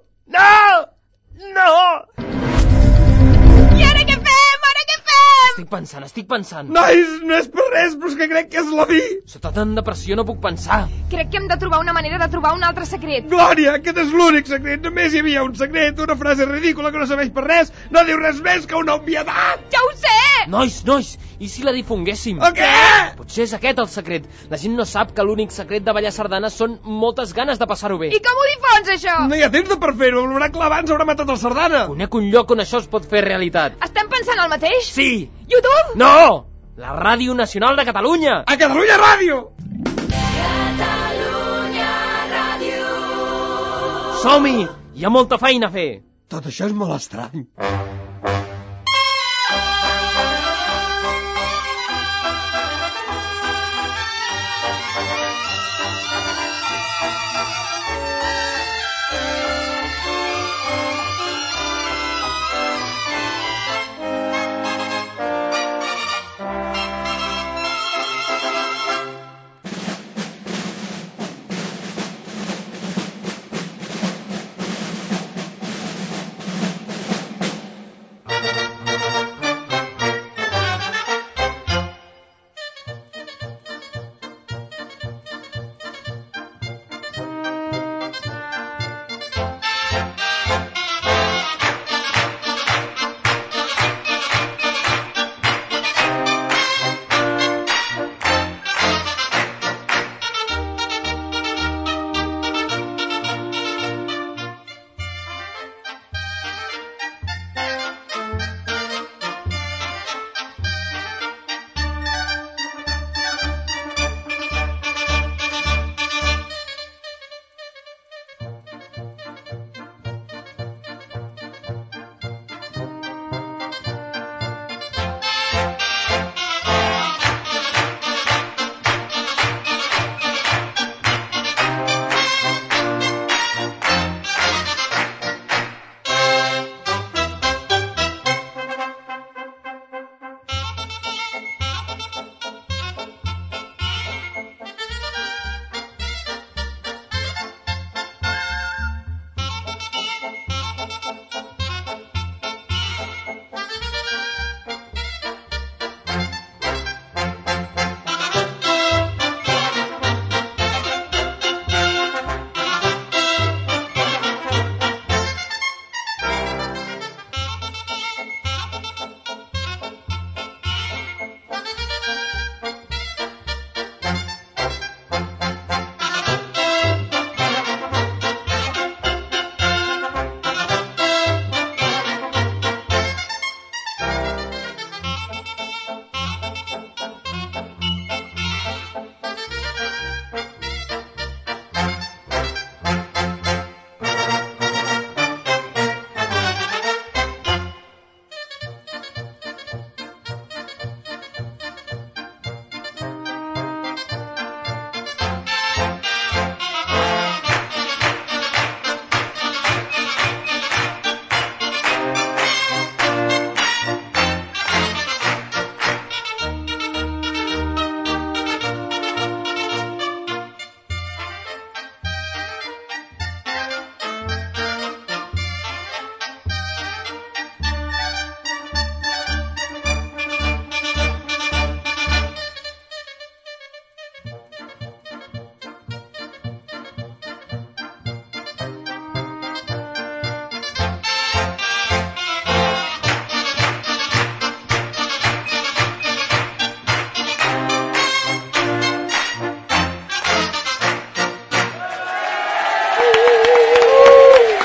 I ara què fem? Estic pensant. Nois, no és per res, però és que crec que és la fi. Sota tant de pressió no puc pensar. Crec que hem de trobar una manera de trobar un altre secret. Glòria, aquest és l'únic secret. Només hi havia un secret, una frase ridícula que no serveix per res, no diu res més que una obvietat. Ja ho sé! Nois, i si la difonguéssim? O què? Potser és aquest el secret. La gent no sap que l'únic secret de ballar sardanes són moltes ganes de passar-ho bé. I com ho difons, això? No hi ha temps per fer-ho, l'oracle abans haurà matat el sardana. Conec un lloc on això es pot fer realitat. Estem pensant el mateix? Sí. YouTube? No! La Ràdio Nacional de Catalunya! A Catalunya Ràdio! Catalunya Ràdio! Som-hi! Hi ha molta feina a fer. Tot això és molt estrany.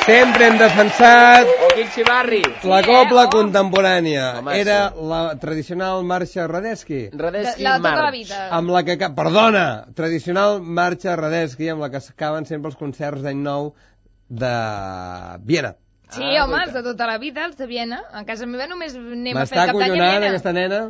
sempre hem defensat O quin xivarri! la copla contemporània. Home, Era sí. la tradicional marxa Radetzky. Radetzky La de tota la March. vida. Amb la que... Perdona! Tradicional marxa Radetzky, amb la que s'acaben sempre els concerts d'any nou de Viena. Sí, Ah, home, els guaita. de tota la vida, els de Viena. A casa meva només anem a fer M'està el cap d'any a acollonant Viena. aquesta nena.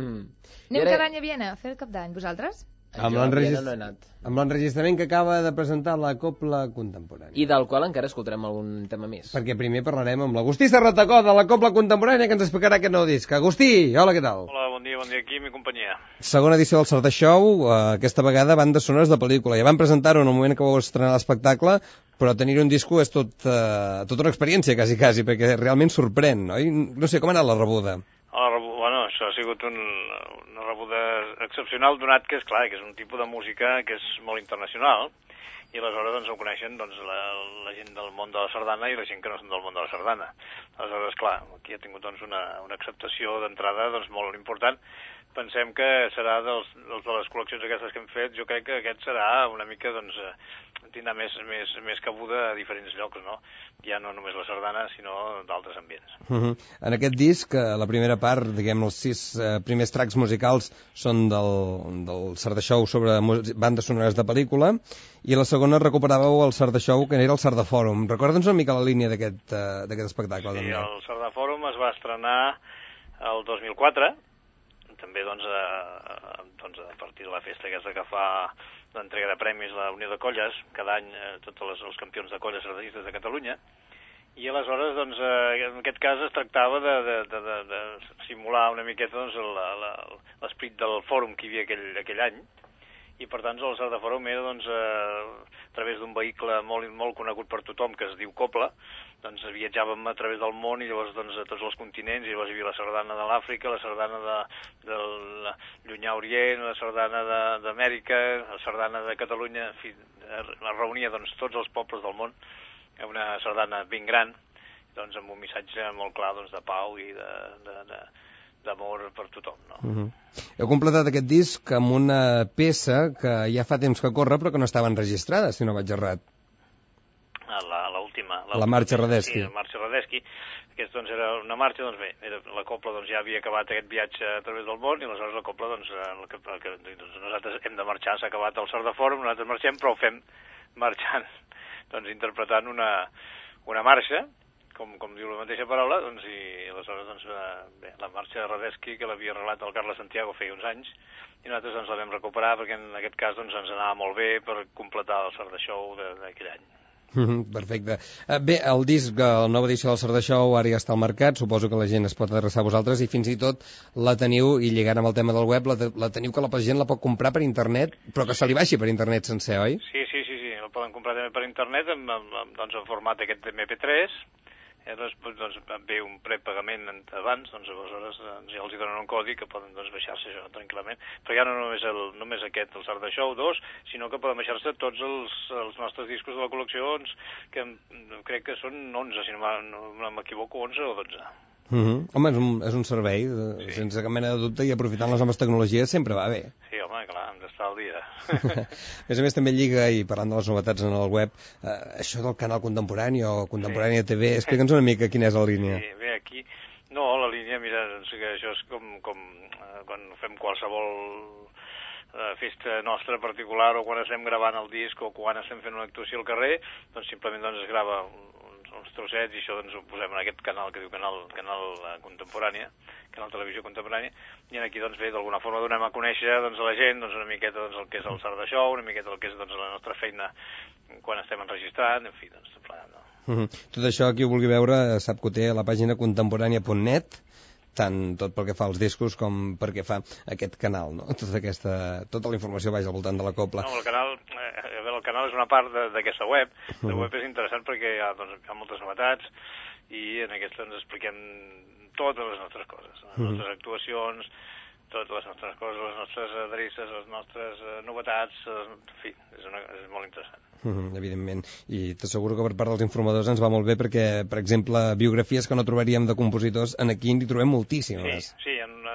Anem cada any a Viena a fer el cap d'any. Vosaltres? Amb Jo a Viena l'enregist- no he anat. Amb l'enregistrament que acaba de presentar la copla contemporània. I del qual encara escoltarem algun tema més. Perquè primer parlarem amb l'Agustí Serratacó de la copla contemporània que ens explicarà aquest nou disc. Agustí, hola, què tal? Hola, bon dia, aquí, mi companyia. Segona edició del Sardà Show, aquesta vegada bandes sonores de pel·lícula. Ja van presentar-ho en el moment que vau estrenar l'espectacle, però tenir un disco és tota una experiència, quasi, perquè realment sorprèn, oi? No sé, com ha anat la rebuda? Bueno, això ha sigut una rebuda excepcional, donat que és clar, que és un tipus de música que és molt internacional, i aleshores doncs, ho coneixen doncs, la gent del món de la sardana i la gent que no són del món de la sardana. Aleshores, clar, aquí ha tingut doncs, una acceptació d'entrada doncs, molt important. Pensem que serà de les col·leccions aquestes que hem fet, jo crec que aquest serà una mica, doncs, tindrà més cabuda a diferents llocs, no? Ja no només la sardana, sinó d'altres ambients. En aquest disc, la primera part, diguem, els 6 primers tracks musicals són del Sardà Show sobre bandes sonores de pel·lícula, i la segona recuperàveu el Sardà Show, que era el Sardà Fòrum. Recorda'ns una mica la línia d'aquest espectacle. Sí, també. el Sardà Fòrum es va estrenar el 2004, també doncs, a partir de la festa aquesta que fa l'entrega de premis la Unió de Colles, cada any tots els campions de colles sardanistes de Catalunya, i aleshores doncs, en aquest cas es tractava de simular una miqueta doncs, l'esperit del fòrum que hi havia aquell any, i per tant el Sardà Fòrum era doncs, a través d'un vehicle molt conegut per tothom que es diu Copla, doncs viatjàvem a través del món i llavors doncs, a tots els continents, i llavors hi havia la sardana de l'Àfrica, la sardana del Llunyà Orient, la sardana d'Amèrica, la sardana de Catalunya, en fi, es reunia doncs, tots els pobles del món en una sardana ben gran, doncs amb un missatge molt clar doncs, de pau i d'amor per tothom, no? Heu completat aquest disc amb una peça que ja fa temps que corre però que no estava enregistrada, si no vaig errat. L'última. La marxa Radetzky. Sí, la marxa Radetzky. Aquesta doncs, era una marxa, doncs bé, la copla doncs, ja havia acabat aquest viatge a través del món, i aleshores la copla, doncs, nosaltres hem de marxar, s'ha acabat el Sardà Fòrum, nosaltres marxem, però ho fem marxant, doncs interpretant una marxa, com diu la mateixa paraula, doncs, i aleshores doncs, bé, la marxa Radetzky, que l'havia arreglat el Carles Santiago feia uns anys, i nosaltres doncs, la vam recuperar perquè en aquest cas doncs, ens anava molt bé per completar el Sardà Show d'aquell any. Perfecte. Bé, el disc, la nova edició del Sardà Show ara ja està al mercat, suposo que la gent es pot adreçar a vosaltres i fins i tot la teniu, i lligant amb el tema del web, la teniu que la gent la pot comprar per internet, però que se li baixi per internet sencer, oi? Sí, la poden comprar també per internet doncs, en format aquest MP3, doncs ve un prepagament abans, doncs aleshores ja els donen un codi que poden doncs, baixar-se això tranquil·lament, però ja no només aquest, el Sardà Show 2, sinó que poden baixar-se tots els nostres discos de la col·lecció, que crec que són 11, si no m'equivoco, 11 o 12. Home, és un servei, sense cap mena de dubte, i aprofitant les noves tecnologies sempre va bé. Sí, home, clar, hem d'estar al dia. A més també lliga, i parlant de les novetats en el web, això del canal Contemporani o Contemporània TV, explica'ns una mica quina és la línia. Sí, bé, aquí... No, la línia, mira, això és com quan fem qualsevol festa nostra particular, o quan estem gravant el disc, o quan estem fent una actuació al carrer, doncs simplement doncs, es grava uns trossets, i això doncs, ho posem en aquest canal que diu canal Contemporània, canal Televisió Contemporània, i aquí doncs, bé, d'alguna forma donem a conèixer doncs, a la gent doncs, una miqueta doncs, el que és el Sardà Show, una miqueta el que és doncs, la nostra feina quan estem enregistrant, en fi, doncs, tot plegat, no? Tot això, qui ho vulgui veure, sap que ho té a la pàgina contemporània.net, tant tot pel que fa als discos com pel que fa a aquest canal, no? Tota la informació vaja al voltant de la copla. No, el canal és una part d'aquesta web. La web és interessant perquè hi ha moltes novetats i en aquesta ens expliquem totes les nostres coses, les nostres actuacions, totes les nostres coses, les nostres adreces, les nostres novetats, en fi, és molt interessant. Evidentment, i t'asseguro que per part dels informadors ens va molt bé perquè, per exemple, biografies que no trobaríem de compositors, aquí n'hi trobem moltíssimes. Sí,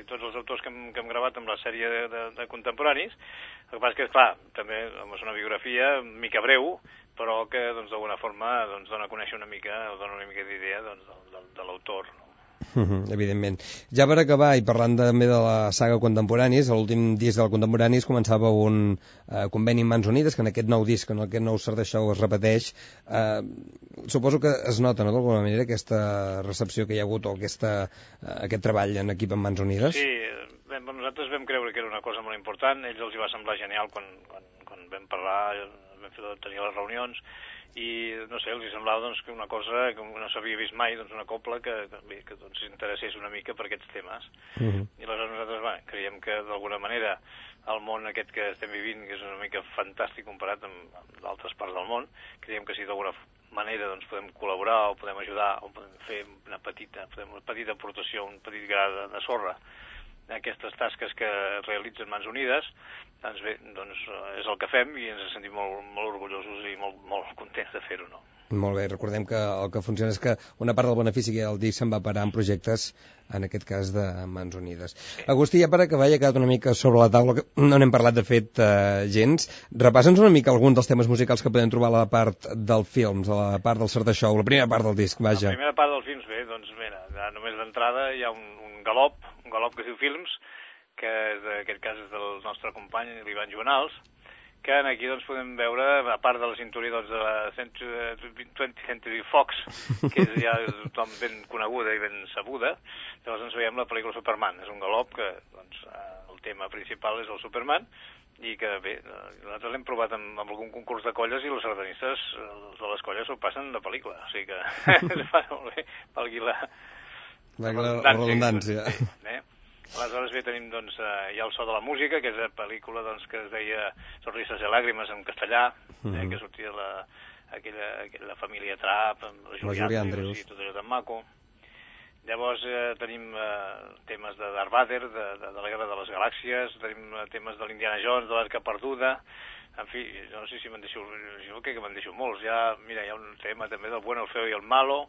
tots els autors que hem gravat amb la sèrie de contemporanis. El que passa que, clar, també és una biografia mica breu, però que doncs, d'alguna forma doncs, dona a conèixer una mica, dona una mica d'idea doncs, de l'autor, no? Evidentment. Ja per acabar, i parlant també de la saga Contemporanis, l'últim disc del Contemporanis començava un conveni amb Mans Unides, que en aquest nou disc, en aquest nou Sort d'això es repeteix. Suposo que es nota, no?, d'alguna manera, aquesta recepció que hi ha hagut o aquest treball en equip amb Mans Unides. Sí, bé, nosaltres vam creure que era una cosa molt important, ells els hi va semblar genial quan vam parlar, vam tenir les reunions, i no sé, els hi semblava doncs, que una cosa que no s'havia vist mai, doncs, una copla que doncs, s'interessés una mica per aquests temes. I aleshores nosaltres creiem que d'alguna manera el món aquest que estem vivint, que és una mica fantàstic comparat amb d'altres parts del món, creiem que si d'alguna manera doncs, podem col·laborar o podem ajudar o podem fer una petita aportació, un petit gra de sorra a aquestes tasques que realitzen Mans Unides, doncs bé, doncs és el que fem i ens sentim molt orgullosos i molt contents de fer-ho, no? Molt bé, recordem que el que funciona és que una part del benefici que hi ha al disc se'n va parar en projectes, en aquest cas de Mans Unides. Sí. Agustí, ja per acabar, ja ha quedat una mica sobre la taula, que no n'hem parlat de fet gens. Repassa'ns una mica alguns dels temes musicals que podem trobar a la part del films, a la part del Sort d'això, la primera part del disc, vaja. La primera part dels films, bé, doncs mira, només d'entrada hi ha un galop que es diu Films, que en aquest cas és del nostre company, l'Ivan Joanals, que aquí doncs, podem veure, a part de la cinturia doncs, de la 20th Century Fox, que és ja tothom ben coneguda i ben sabuda, llavors ens veiem la pel·lícula Superman. És un galop que doncs, el tema principal és el Superman, i que bé, nosaltres l'hem provat amb algun concurs de colles i els sardanistes de les colles s'ho passen de pel·lícula, o sigui que es fa molt bé, valgui la redundància. Sí, aleshores bé, tenim doncs, ja el so de la música, que és la pel·lícula doncs, que es deia Sonrisas y lágrimas en castellà, que sortia la família Trapp, amb la Julia Andrews i tot allò tan maco. Llavors tenim temes de Darth Vader, de la Guerra de les Galàxies, tenim temes de l'Indiana Jones, de l'Arca Perduda, en fi, no sé si me'n deixo, jo crec que me'n deixo molts. Mira, hi ha un tema també del Bueno, el Feo i el Malo,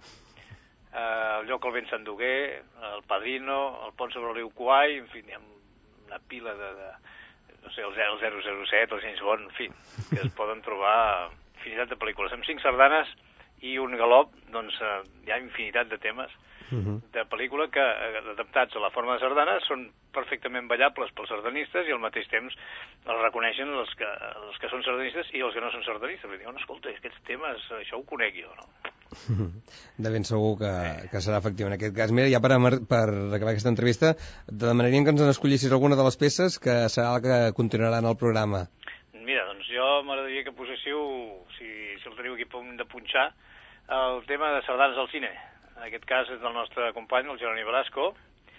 el lloc al vent s'enduguer, el Padrino, el pont sobre el riu Kwai, en fi, hi ha una pila no sé, el 007, el James Bond, en fi, que es poden trobar infinitat de pel·lícules. Amb 5 sardanes i un galop, doncs hi ha infinitat de temes de pel·lícula que, adaptats a la forma de sardana, són perfectament ballables pels sardanistes i al mateix temps els reconeixen els que són sardanistes i els que no són sardanistes. Diuen, escolta, aquests temes, això ho conec jo, no? De ben segur que serà efectiu en aquest cas. Mira, ja per acabar aquesta entrevista, demanaríem que ens n'escollissis alguna de les peces que serà la que continuarà en el programa. Mira, doncs jo m'agradaria que poséssiu, si el teniu aquí de punxar, el tema de sardanes al cine. En aquest cas és del nostre company, el Jeroni Velasco,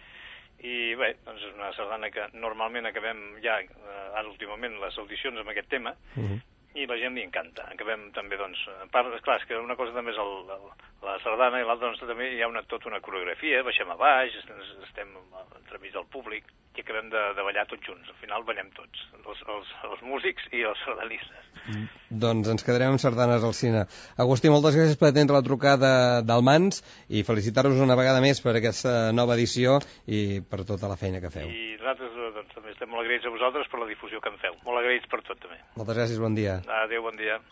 i bé, doncs és una sardana que normalment acabem ja, ara últimament, les audicions amb aquest tema, i la gent li encanta. Acabem també, doncs, a part, esclar, és que una cosa també és la sardana i l'altra, doncs, també hi ha tota una coreografia, baixem a baix, estem entremig del públic, i acabem de ballar tots junts. Al final ballem tots, els músics i els sardanistes. Doncs ens quedarem amb sardanes al cine. Agustí, moltes gràcies per atendre la trucada del Mans i felicitar-vos una vegada més per aquesta nova edició i per tota la feina que feu. I nosaltres doncs, també estem molt agraïts a vosaltres per la difusió que en feu. Molt agraïts per tot, també. Moltes gràcies, bon dia. Adéu, bon dia.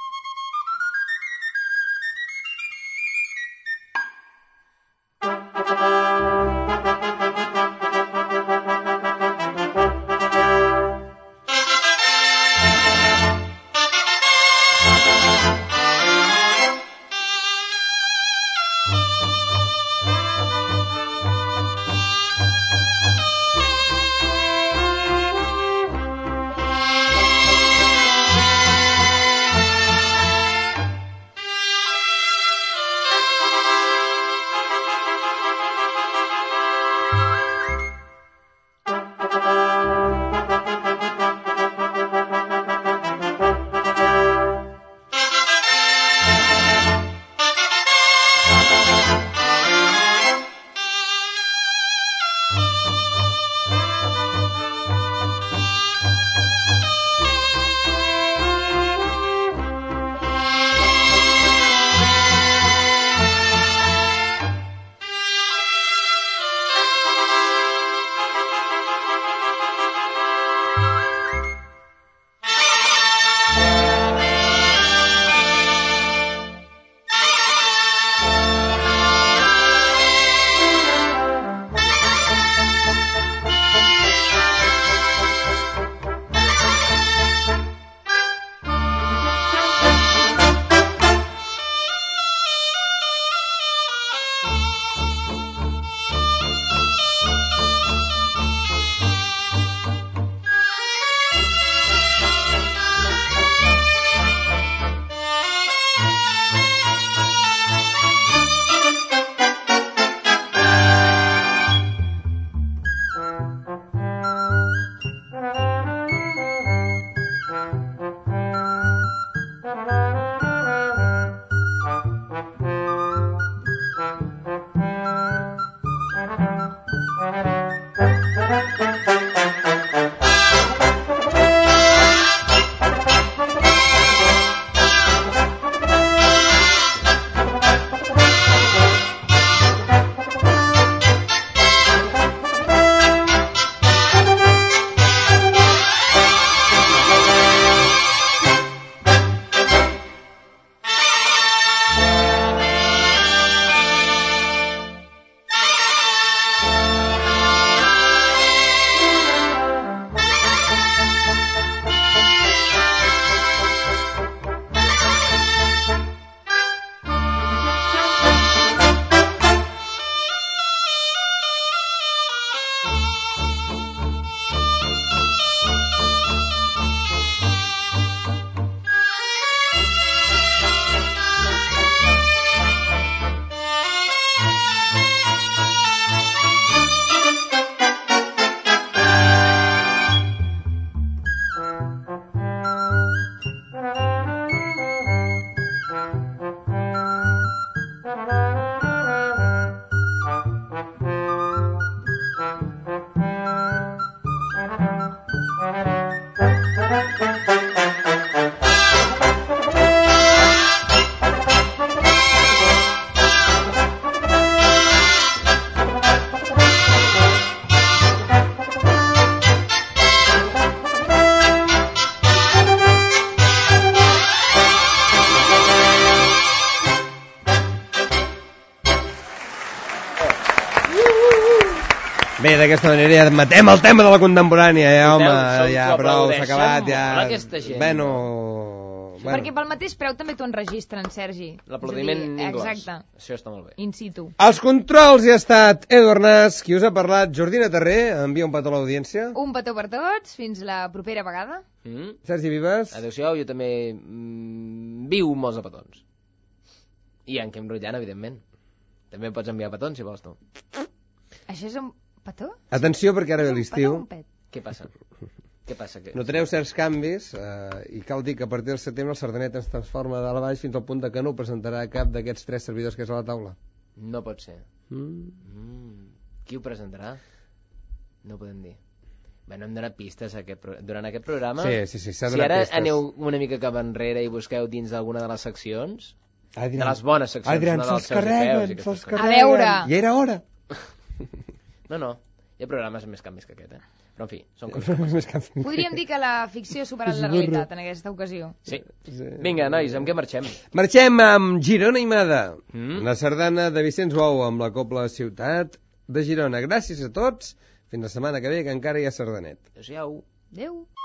Bé, d'aquesta manera ja matem el tema de la contemporània, home, Se'ls ja, ho prou, s'ha aplaudeixen acabat, ja. molt, aquesta gent. Bueno. Perquè pel mateix preu també t'ho enregistren, Sergi. L'aplaudiment És a dir, inclòs. Exacte. Això està molt bé. In situ. Els controls hi ha estat Edu Arnàs, qui us ha parlat, Jordina Terré, envia un petó a l'audiència. Un petó per tots, fins la propera vegada. Sergi Vives. Adéu-siau, jo també viu molts de petons. I en Quim Rutllant, evidentment. També pots enviar petons, si vols tu. Això és un petó? Atenció, perquè ara ve l'estiu. Què passa? Què passa? Notareu certs canvis i cal dir que a partir del setembre el Sardanet es transforma de dalt a baix fins al punt de que no presentarà cap d'aquests 3 servidors que és a la taula. No pot ser. Qui ho presentarà? No ho podem dir. Bé, no hem donat pistes durant aquest programa. Sí, s'ha si donat ara pistes. aneu una mica cap enrere i busqueu dins d'alguna de les seccions, Adrián, de les bones seccions, Adrián, no dels se'ls seus i carreguen, peus i aquestes se'ls coses. carreguen. A veure. Ja era hora. No, hi ha programes més canvis que aquest, Però, en fi, són coses. Podríem dir que la ficció ha superat la realitat en aquesta ocasió. Sí. Vinga, nois, amb què marxem? Marxem amb Girona i Mada, la sardana de Vicenç Bou amb la Cobla Ciutat de Girona. Gràcies a tots. Fins la setmana que ve, que encara hi ha sardanet. Adéu-siau. Adéu.